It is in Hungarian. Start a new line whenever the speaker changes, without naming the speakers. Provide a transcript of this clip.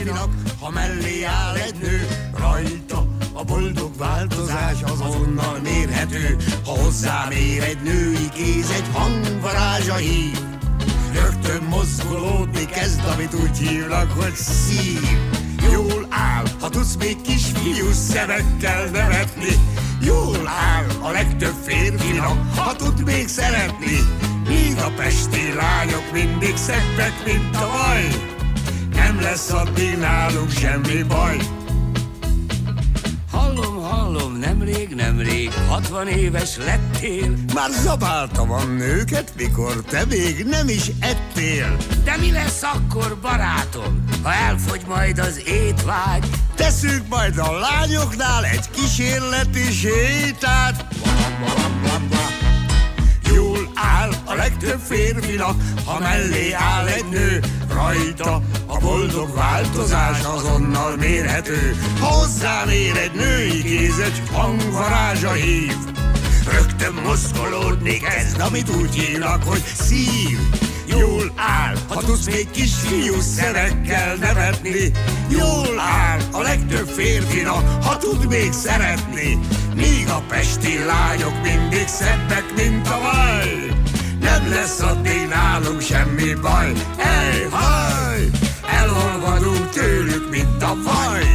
férfinak, ha mellé áll egy nő. Rajta a boldog változás azonnal mérhető. Ha hozzám ér egy női kéz, egy hangvarázsa hív. Rögtön mozgolódni kezd, amit úgy hívnak, hogy szív. Jól áll, ha tudsz még kisfiú szemekkel nevetni. Jól áll a legtöbb férfinak, ha tud még szeretni. Míg a pesti lányok mindig szebbek, mint a vaj. Nem lesz addig nálunk semmi baj.
Hallom, nemrég 60 éves lettél.
Már zabáltam a nőket, mikor te még nem is ettél.
De mi lesz akkor, barátom, ha elfogy majd az étvágy?
Teszünk majd a lányoknál egy kísérleti sétát. Jól áll a legtöbb férfinak, ha mellé áll egy nő. Rajta a boldog változás azonnal mérhető. Ha hozzám ér egy női kéz, egy hangvarázsa hív. Rögtön mozgolódni kezd, amit úgy hívnak, hogy szív. Jól áll, ha tudsz még kisfiú szemekkel nevetni. Jól áll a legtöbb férfinak, ha tud még szeretni. Míg a pesti lányok mindig szebbek, mint a vaj. Nem lesz addig nálunk semmi baj. Haj, elolvadunk tőlük, mint a vaj.